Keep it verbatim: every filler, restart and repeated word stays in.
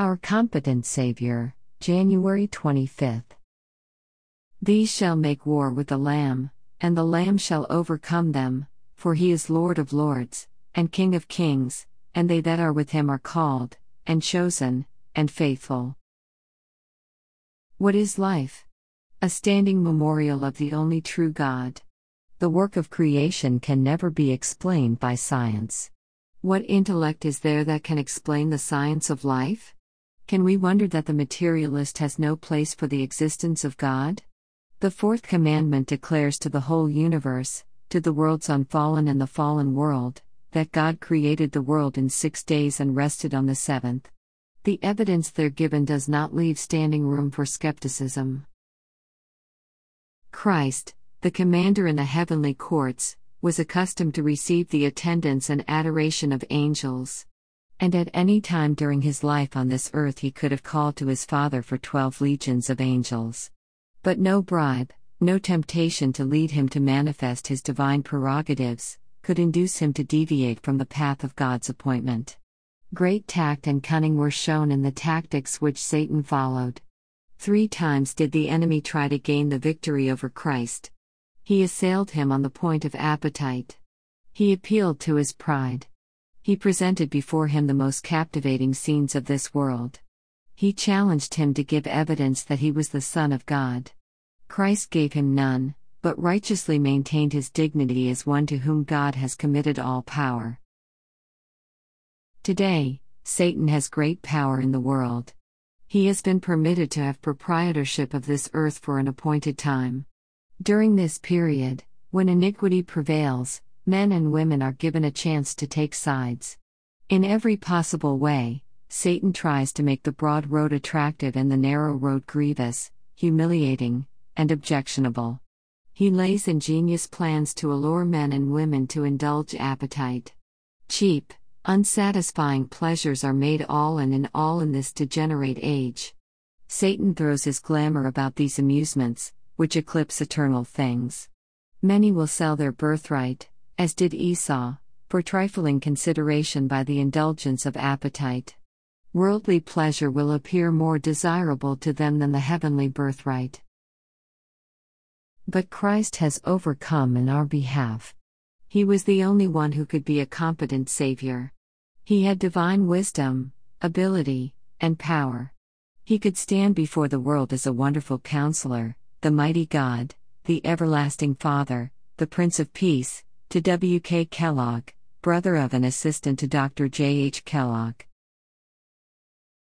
Our Competent Savior, January twenty-fifth. These shall make war with the Lamb, and the Lamb shall overcome them, for he is Lord of lords, and King of kings, and they that are with him are called, and chosen, and faithful. What is life? A standing memorial of the only true God. The work of creation can never be explained by science. What intellect is there that can explain the science of life? Can we wonder that the materialist has no place for the existence of God? The fourth commandment declares to the whole universe, to the worlds unfallen and the fallen world, that God created the world in six days and rested on the seventh. The evidence there given does not leave standing room for skepticism. Christ, the commander in the heavenly courts, was accustomed to receive the attendance and adoration of angels. And at any time during his life on this earth he could have called to his Father for twelve legions of angels. But no bribe, no temptation to lead him to manifest his divine prerogatives, could induce him to deviate from the path of God's appointment. Great tact and cunning were shown in the tactics which Satan followed. Three times did the enemy try to gain the victory over Christ. He assailed him on the point of appetite. He appealed to his pride. He presented before him the most captivating scenes of this world. He challenged him to give evidence that he was the Son of God. Christ gave him none, but righteously maintained his dignity as one to whom God has committed all power. Today, Satan has great power in the world. He has been permitted to have proprietorship of this earth for an appointed time. During this period, when iniquity prevails, men and women are given a chance to take sides. In every possible way, Satan tries to make the broad road attractive and the narrow road grievous, humiliating, and objectionable. He lays ingenious plans to allure men and women to indulge appetite. Cheap, unsatisfying pleasures are made all and in all in this degenerate age. Satan throws his glamour about these amusements, which eclipse eternal things. Many will sell their birthright, as did Esau, for trifling consideration by the indulgence of appetite. Worldly pleasure will appear more desirable to them than the heavenly birthright. But Christ has overcome in our behalf. He was the only one who could be a competent Savior. He had divine wisdom, ability, and power. He could stand before the world as a wonderful counselor, the mighty God, the everlasting Father, the Prince of Peace, to W K Kellogg, brother of and assistant to Doctor J H Kellogg.